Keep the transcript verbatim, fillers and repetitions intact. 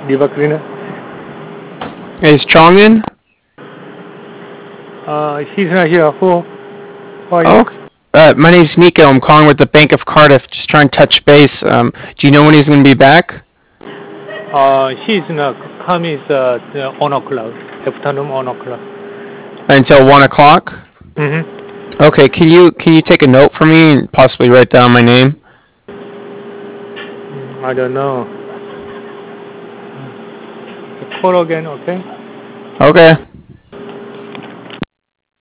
liver cleaner. Is Chong in? Uh, he's not here. Who? Who are you? Oh, uh, my name's Nico. I'm calling with the Bank of Cardiff. Just trying to touch base. Um, do you know when he's going to be back? Uh, he's not coming uh, uh, one o'clock. Afternoon one o'clock. Until one o'clock. Mm-hmm. Okay. Can you can you take a note for me and possibly write down my name? I don't know. Call again, okay? Okay.